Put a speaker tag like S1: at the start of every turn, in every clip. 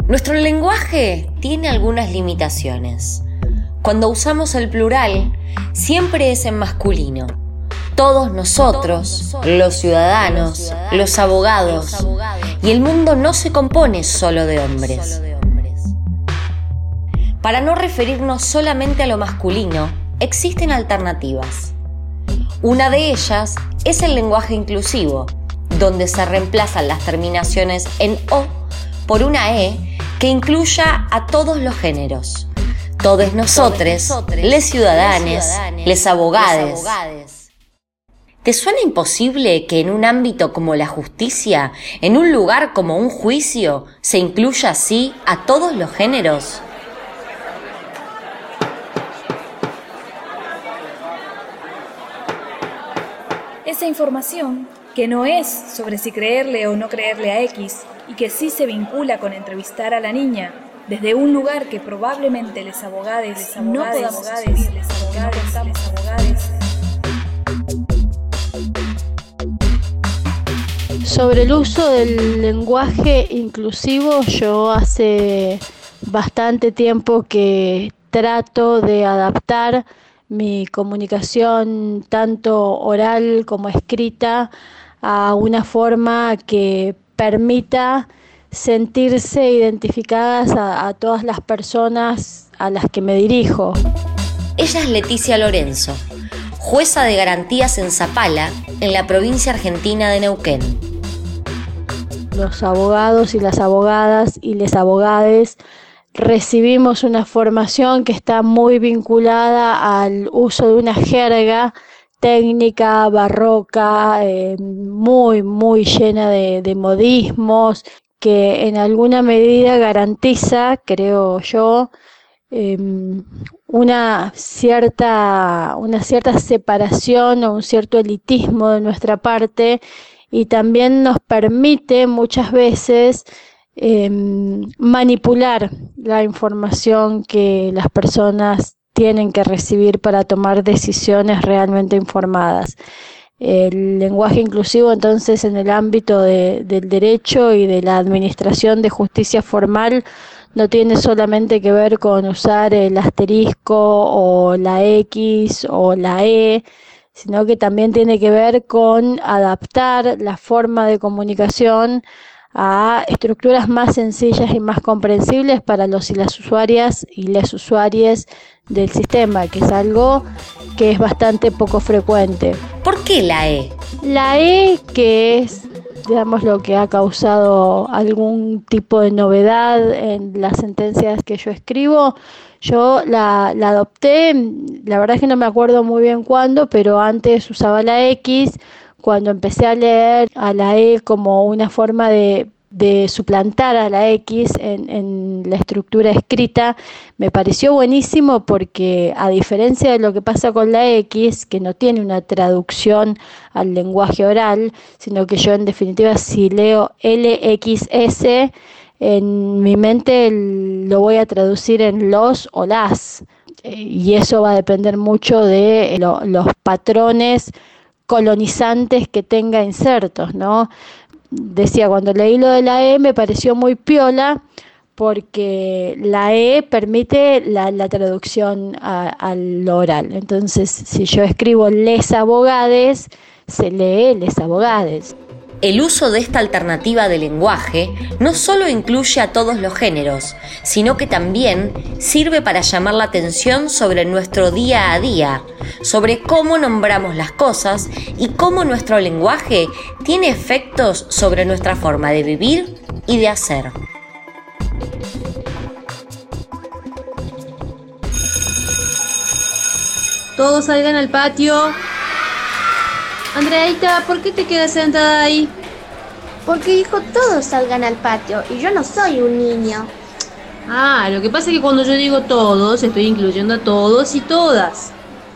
S1: Nuestro lenguaje tiene algunas limitaciones. Cuando usamos el plural, siempre es en masculino. Todos nosotros, los ciudadanos, los abogados, y el mundo no se compone solo de hombres. Para no referirnos solamente a lo masculino, existen alternativas. Una de ellas es el lenguaje inclusivo, donde se reemplazan las terminaciones en O por una E que incluya a todos los géneros. Todos nosotros, les ciudadanes, les abogades. ¿Te suena imposible que en un ámbito como la justicia, en un lugar como un juicio, se incluya así a todos los géneros?
S2: Esa información, que no es sobre si creerle o no creerle a X, y que sí se vincula con entrevistar a la niña, desde un lugar que probablemente les abogades no podamos asumir, les abogades.
S3: Sobre el uso del lenguaje inclusivo, yo hace bastante tiempo que trato de adaptar mi comunicación, tanto oral como escrita, a una forma que permita sentirse identificadas a todas las personas a las que me dirijo.
S1: Ella es Leticia Lorenzo, jueza de garantías en Zapala, en la provincia argentina de Neuquén.
S3: Los abogados y las abogadas y les abogades recibimos una formación que está muy vinculada al uso de una jerga técnica, barroca, muy llena de modismos, que en alguna medida garantiza, creo yo, una cierta separación o un cierto elitismo de nuestra parte, y también nos permite muchas veces manipular la información que las personas tienen que recibir para tomar decisiones realmente informadas. El lenguaje inclusivo, entonces, en el ámbito del derecho y de la administración de justicia formal, no tiene solamente que ver con usar el asterisco o la X o la E, sino que también tiene que ver con adaptar la forma de comunicación a estructuras más sencillas y más comprensibles para los y las usuarias y les usuarias del sistema, que es algo que es bastante poco frecuente.
S1: ¿Por qué la E?
S3: La E, que es, digamos, lo que ha causado algún tipo de novedad en las sentencias que yo escribo, yo la adopté, la verdad es que no me acuerdo muy bien cuándo, pero antes usaba la X. Cuando empecé a leer a la E como una forma de suplantar a la X en la estructura escrita, me pareció buenísimo porque, a diferencia de lo que pasa con la X, que no tiene una traducción al lenguaje oral, sino que yo en definitiva, si leo LXS, en mi mente lo voy a traducir en los o las, y eso va a depender mucho de los patrones colonizantes que tenga insertos, ¿no? Decía, cuando leí lo de la E me pareció muy piola porque la E permite la traducción al oral. Entonces, si yo escribo les abogades, se lee les abogades.
S1: El uso de esta alternativa de lenguaje no solo incluye a todos los géneros, sino que también sirve para llamar la atención sobre nuestro día a día, sobre cómo nombramos las cosas y cómo nuestro lenguaje tiene efectos sobre nuestra forma de vivir y de hacer.
S4: Todos salgan al patio. Andreita, ¿por qué te quedas sentada ahí?
S5: Porque dijo todos salgan al patio y yo no soy un niño.
S4: Ah, lo que pasa es que cuando yo digo todos, estoy incluyendo a todos y todas.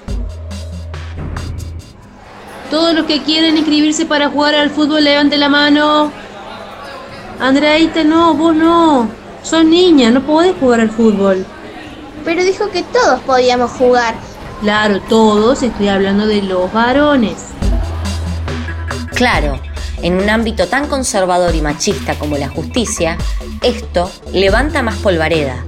S4: Todos los que quieren inscribirse para jugar al fútbol, levanten la mano. Andreita, no, vos no. Sos niña, no podés jugar al fútbol.
S5: Pero dijo que todos podíamos jugar.
S4: Claro, todos, estoy hablando de los varones.
S1: Claro, En un ámbito tan conservador y machista como la justicia, esto levanta más polvareda.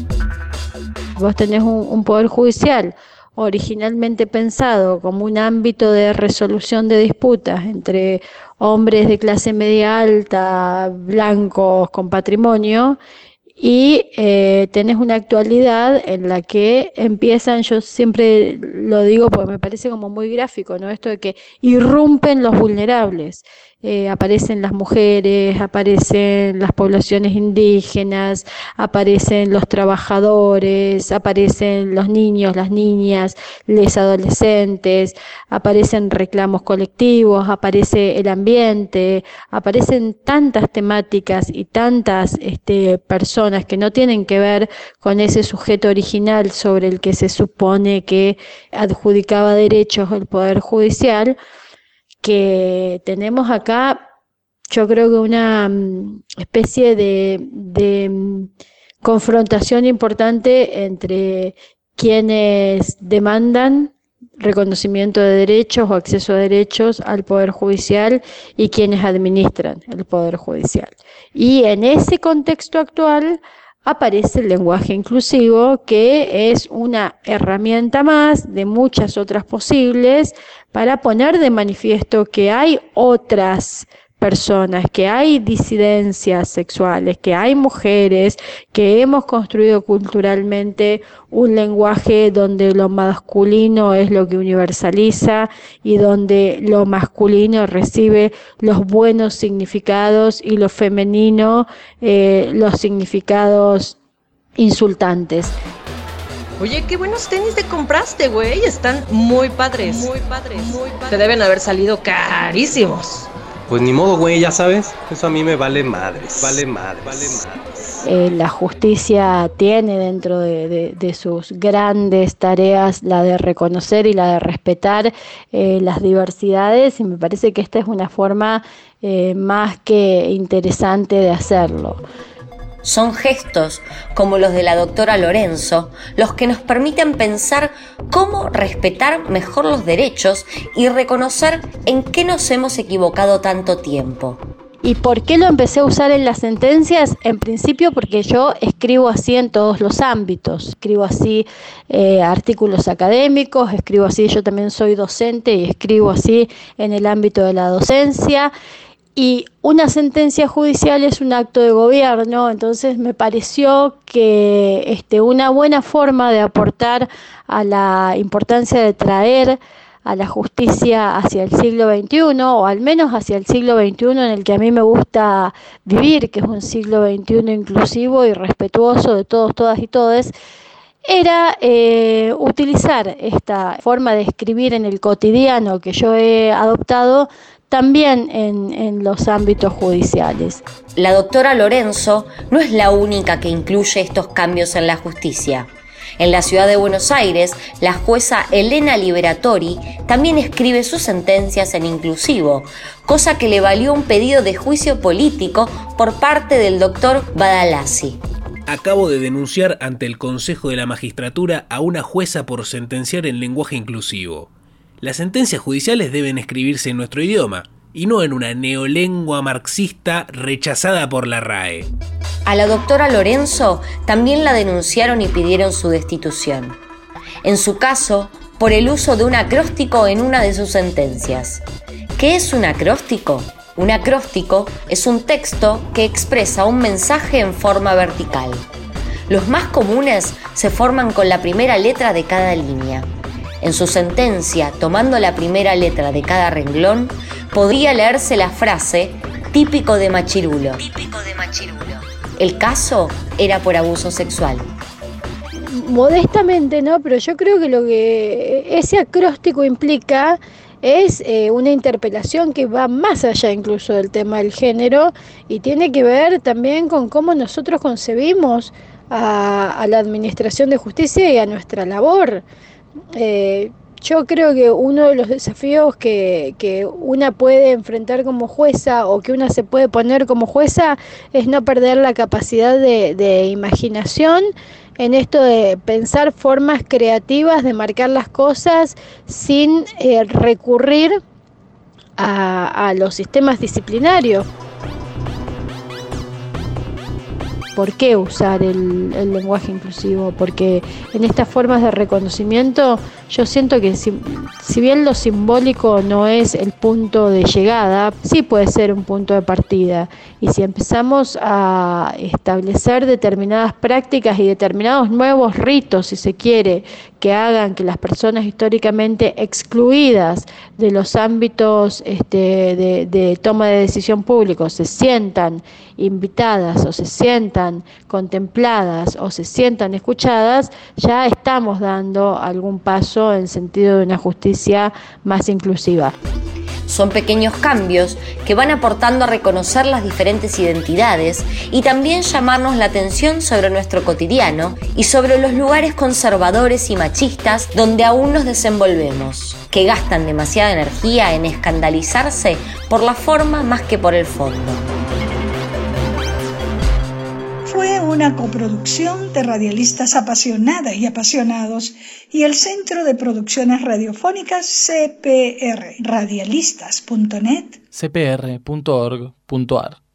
S3: Vos tenés un poder judicial originalmente pensado como un ámbito de resolución de disputas entre hombres de clase media alta, blancos, con patrimonio, y tenés una actualidad en la que empiezan, yo siempre lo digo porque me parece como muy gráfico, ¿no? Esto de que irrumpen los vulnerables. Aparecen las mujeres, aparecen las poblaciones indígenas, aparecen los trabajadores, aparecen los niños, las niñas, los adolescentes, aparecen reclamos colectivos, aparece el ambiente, aparecen tantas temáticas y tantas personas que no tienen que ver con ese sujeto original sobre el que se supone que adjudicaba derechos el Poder Judicial, que tenemos acá, yo creo que una especie de confrontación importante entre quienes demandan reconocimiento de derechos o acceso a derechos al Poder Judicial y quienes administran el Poder Judicial. Y en ese contexto actual aparece el lenguaje inclusivo, que es una herramienta más de muchas otras posibles para poner de manifiesto que hay otras personas, que hay disidencias sexuales, que hay mujeres, que hemos construido culturalmente un lenguaje donde lo masculino es lo que universaliza y donde lo masculino recibe los buenos significados y lo femenino los significados insultantes.
S6: Oye, qué buenos tenis te compraste, güey. Están muy padres. Muy padres. Te deben haber salido carísimos.
S7: Pues ni modo, güey, ya sabes, eso a mí me vale madres.
S3: La justicia tiene dentro de sus grandes tareas la de reconocer y la de respetar las diversidades, y me parece que esta es una forma más que interesante de hacerlo.
S1: Son gestos como los de la doctora Lorenzo los que nos permiten pensar cómo respetar mejor los derechos y reconocer en qué nos hemos equivocado tanto tiempo.
S3: ¿Y por qué lo empecé a usar en las sentencias? En principio porque yo escribo así en todos los ámbitos. Escribo así artículos académicos, escribo así, yo también soy docente y escribo así en el ámbito de la docencia. Y una sentencia judicial es un acto de gobierno, entonces me pareció que una buena forma de aportar a la importancia de traer a la justicia hacia el siglo XXI, o al menos hacia el siglo XXI en el que a mí me gusta vivir, que es un siglo XXI inclusivo y respetuoso de todos, todas y todes, era utilizar esta forma de escribir en el cotidiano que yo he adoptado también en los ámbitos judiciales.
S1: La doctora Lorenzo no es la única que incluye estos cambios en la justicia. En la ciudad de Buenos Aires, la jueza Elena Liberatori también escribe sus sentencias en inclusivo, cosa que le valió un pedido de juicio político por parte del doctor Badalasi.
S8: Acabo de denunciar ante el Consejo de la Magistratura a una jueza por sentenciar en lenguaje inclusivo. Las sentencias judiciales deben escribirse en nuestro idioma, y no en una neolengua marxista rechazada por la RAE.
S1: A la doctora Lorenzo también la denunciaron y pidieron su destitución. En su caso, por el uso de un acróstico en una de sus sentencias. ¿Qué es un acróstico? Un acróstico es un texto que expresa un mensaje en forma vertical. Los más comunes se forman con la primera letra de cada línea. En su sentencia, tomando la primera letra de cada renglón, podría leerse la frase típico de machirulo. El caso era por abuso sexual.
S3: Modestamente, ¿no? Pero yo creo que lo que ese acróstico implica es una interpelación que va más allá incluso del tema del género y tiene que ver también con cómo nosotros concebimos a la administración de justicia y a nuestra labor. Yo creo que uno de los desafíos que una puede enfrentar como jueza o que una se puede poner como jueza es no perder la capacidad de imaginación en esto de pensar formas creativas de marcar las cosas sin recurrir a los sistemas disciplinarios. ¿Por qué usar el lenguaje inclusivo? Porque en estas formas de reconocimiento yo siento que si bien lo simbólico no es el punto de llegada, sí puede ser un punto de partida. Y si empezamos a establecer determinadas prácticas y determinados nuevos ritos, si se quiere, que hagan que las personas históricamente excluidas de los ámbitos de toma de decisión público se sientan invitadas o se sientan contempladas o se sientan escuchadas, ya estamos dando algún paso en sentido de una justicia más inclusiva.
S1: Son pequeños cambios que van aportando a reconocer las diferentes identidades y también llamarnos la atención sobre nuestro cotidiano y sobre los lugares conservadores y machistas donde aún nos desenvolvemos, que gastan demasiada energía en escandalizarse por la forma más que por el fondo.
S9: Fue una coproducción de Radialistas Apasionadas y Apasionados y el Centro de Producciones Radiofónicas CPR, radialistas.net,
S10: cpr.org.ar.